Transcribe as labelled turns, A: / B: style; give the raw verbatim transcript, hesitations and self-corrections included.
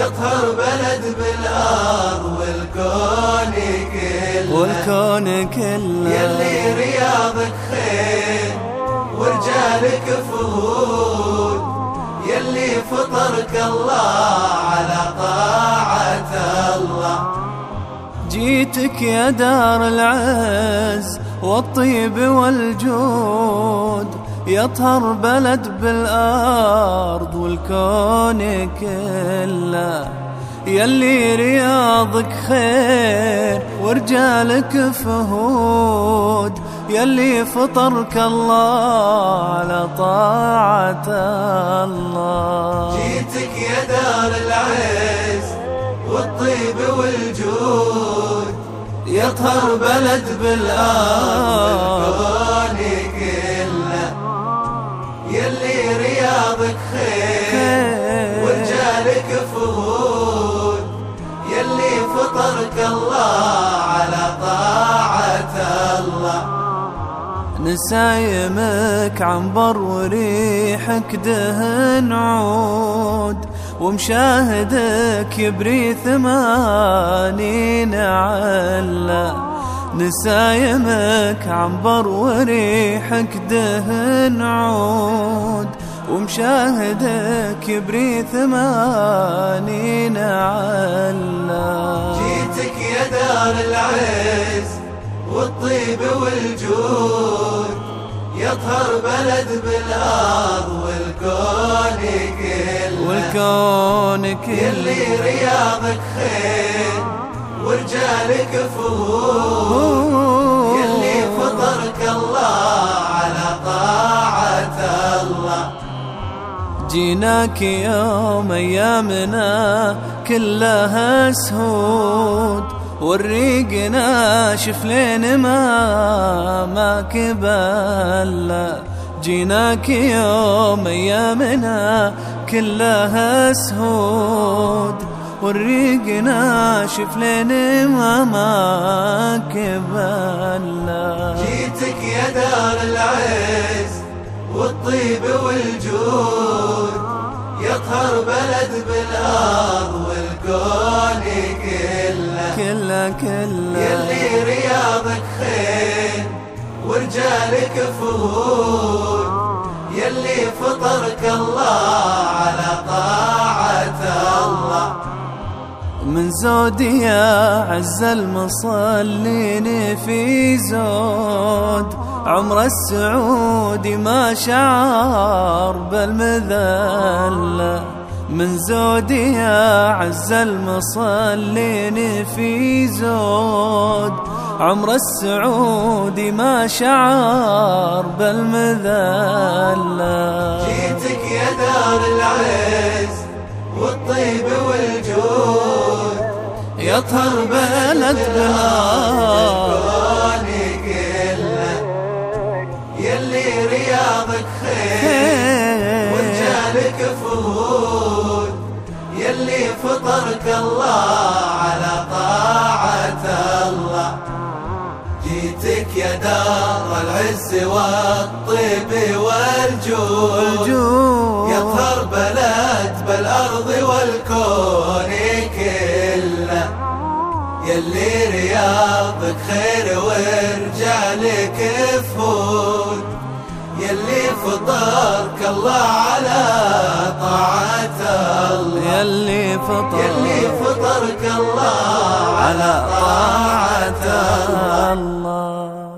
A: يطهر بلد بالأرض والكون كله
B: والكون كله
A: يلي رياضك خير ورجالك فهود يلي فطرك الله على طاعة الله.
B: جيتك يا دار العز والطيب والجود يطهر بلد بالأرض والكون كله يلي رياضك خير ورجالك فهود يلي فطرك الله على طاعة الله.
A: جيتك يا دار العز والطيب والجود يطهر بلد بالأرض والكون كله يلي رياضك خير ورجالك فهود يلي فطرك الله على طاعة الله.
B: نسايمك عنبر وريحك دهن عود ومشاهدك يبري ثمانين علا. نسايمك عنبر وريحك دهن عود ومشاهدك يبري ثمانين علا.
A: جيتك يا دار العز والطيب والجود يطهر بلد بالأرض والكون كله
B: والكون كله
A: يلي رياضك خير ورجالك فهود يلي فطرك الله على طاعة الله.
B: جيناك يوم أيامنا كلها سهود والريق ناشف لين ما ما كبل. جيناك يوم أيامنا كلها سهود والريق ناشف لين ما ما كبل.
A: جيتك يا دار العز والطيب والجود يطهر بلد بالأرض والكون كله
B: كله كله
A: يلي رياضك خير ورجالك فهود يلي فطرك الله على طاعة الله.
B: من زودي يا عز المصلين في زود عمر السعودي ما شعر بالمذلة. من زودي يا عز المصلين في زود عمر السعودي ما شعر بالمذلة.
A: جيتك يا دار العز والطيب والجود
B: يطهر بلد بالأرض
A: كله يلي رياضك خير ورجالك فهود يلي فطرك الله على طاعة الله. جيتك يا دار العز والطيب والجود يطهر بلد بالأرض والكون كله يلي رياضك خير ورجالك فهود يلي فطرك الله على طاعة الله.
B: يلي فطر
A: يلي فطرك الله على طاعة الله.